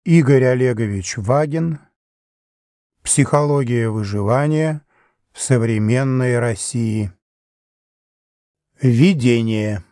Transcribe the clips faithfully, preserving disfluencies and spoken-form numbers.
Игорь Олегович Вагин. Психология выживания в современной России. Введение.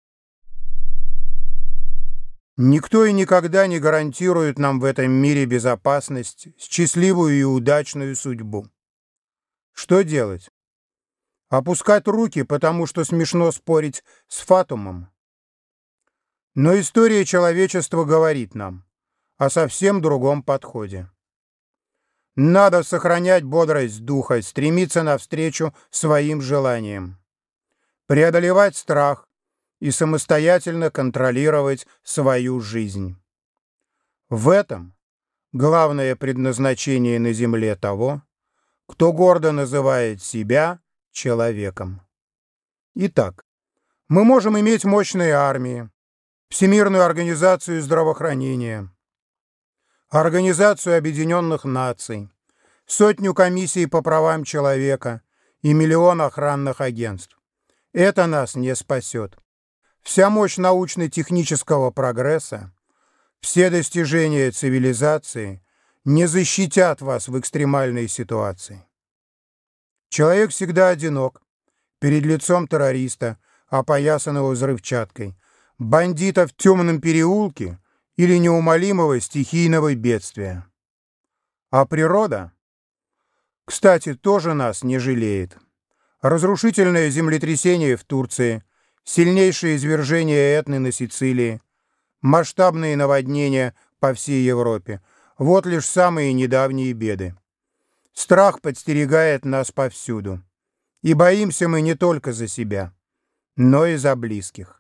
Никто и никогда не гарантирует нам в этом мире безопасность, счастливую и удачную судьбу. Что делать? Опускать руки, потому что смешно спорить с фатумом? Но история человечества говорит нам о совсем другом подходе. Надо сохранять бодрость духа, стремиться навстречу своим желаниям, преодолевать страх и самостоятельно контролировать свою жизнь. В этом главное предназначение на земле того, кто гордо называет себя человеком. Итак, мы можем иметь мощные армии, Всемирную организацию здравоохранения, Организацию Объединенных Наций, сотню комиссий по правам человека и миллион охранных агентств. Это нас не спасет. Вся мощь научно-технического прогресса, все достижения цивилизации не защитят вас в экстремальной ситуации. Человек всегда одинок перед лицом террориста, опоясанного взрывчаткой, бандита в темном переулке или неумолимого стихийного бедствия. А природа, кстати, тоже нас не жалеет. Разрушительное землетрясение в Турции, сильнейшее извержение Этны на Сицилии, масштабные наводнения по всей Европе — вот лишь самые недавние беды. Страх подстерегает нас повсюду. И боимся мы не только за себя, но и за близких.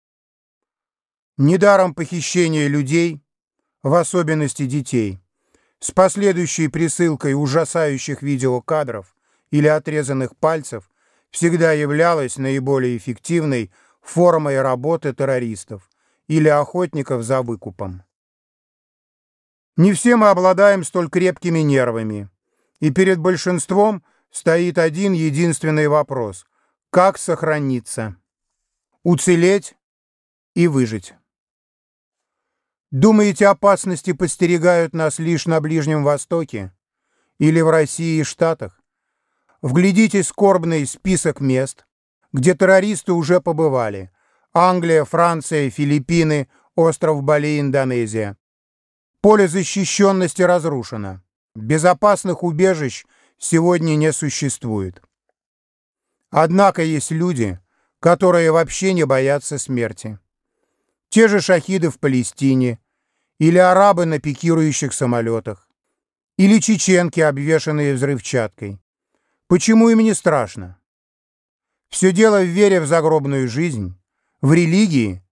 Недаром похищение людей, в особенности детей, с последующей присылкой ужасающих видеокадров или отрезанных пальцев всегда являлось наиболее эффективной формой работы террористов или охотников за выкупом. Не все мы обладаем столь крепкими нервами, и перед большинством стоит один единственный вопрос: как сохраниться, уцелеть и выжить. Думаете, опасности подстерегают нас лишь на Ближнем Востоке или в России и Штатах? Вглядитесь в скорбный список мест, где террористы уже побывали: Англия, Франция, Филиппины, остров Бали, Индонезия. Поле защищенности разрушено. Безопасных убежищ сегодня не существует. Однако есть люди, которые вообще не боятся смерти. Те же шахиды в Палестине, или арабы на пикирующих самолетах, или чеченки, обвешанные взрывчаткой. Почему им не страшно? Все дело в вере в загробную жизнь, в религии.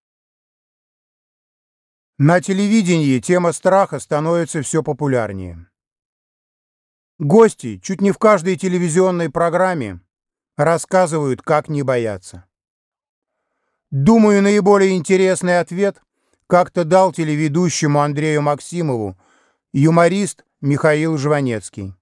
На телевидении тема страха становится все популярнее. Гости чуть не в каждой телевизионной программе рассказывают, как не бояться. Думаю, наиболее интересный ответ как-то дал телеведущему Андрею Максимову юморист Михаил Жванецкий.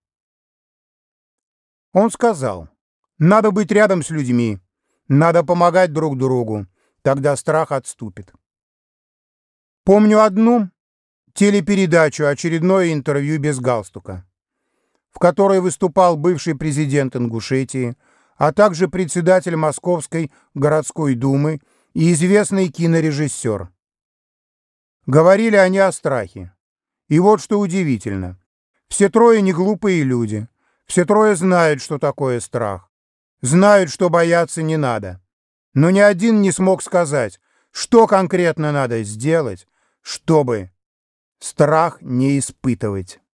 Он сказал: надо быть рядом с людьми, надо помогать друг другу, тогда страх отступит. Помню одну телепередачу, очередное интервью без галстука, в которой выступал бывший президент Ингушетии, а также председатель Московской городской думы и известный кинорежиссер. Говорили они о страхе. И вот что удивительно. Все трое не глупые люди. Все трое знают, что такое страх. Знают, что бояться не надо. Но ни один не смог сказать, что конкретно надо сделать, чтобы страх не испытывать.